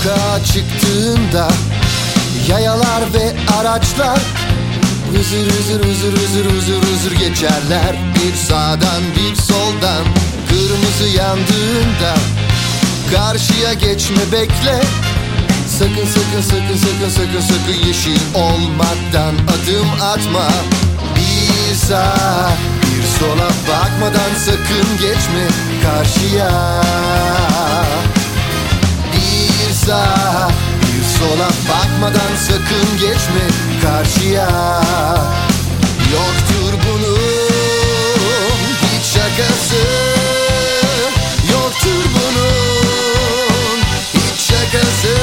Sokağa çıktığında yayalar ve araçlar hızır hızır hızır hızır hızır hızır geçerler. Bir sağdan bir soldan, kırmızı yandığında karşıya geçme, bekle. Sakın sakın sakın sakın sakın sakın yeşil olmadan adım atma. Bir sağa bir sola bakmadan sakın geçme karşıya. Bir sağa bir sola bakmadan sakın geçme karşıya. Yoktur bunun hiç şakası, yoktur bunun hiç şakası.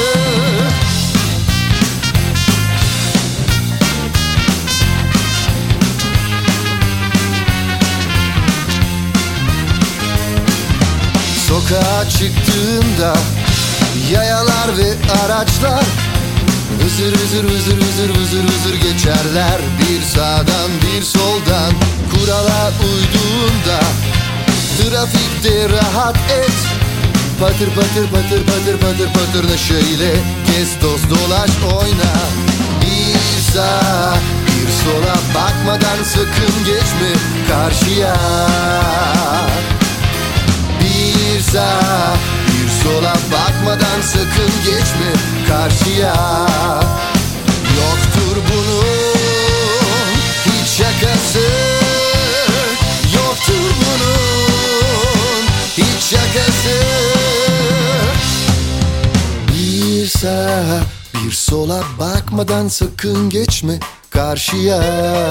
Sokağa çıktığında yayalar ve araçlar hızır hızır hızır hızır hızır hızır geçerler. Bir sağdan bir soldan, kurala uyduğunda trafikte rahat et. Patır patır patır patır patır patır neşeyle gez, toz, dolaş, oyna. Bir sağa bir sola bakmadan sakın geçme karşıya. Bir sağa bir sola bakmadan sakın geçme karşıya. Yoktur bunun hiç şakası, yoktur bunun hiç şakası. Bir sağa bir sola bakmadan sakın geçme karşıya.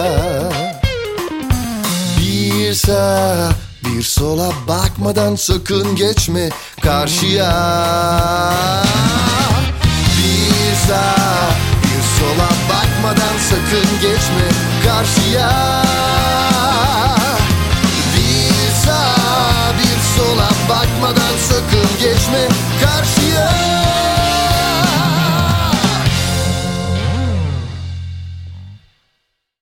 Bir sağa bir sola bakmadan sakın geçme karşıya. Bir sağa bir sola bakmadan sakın geçme karşıya.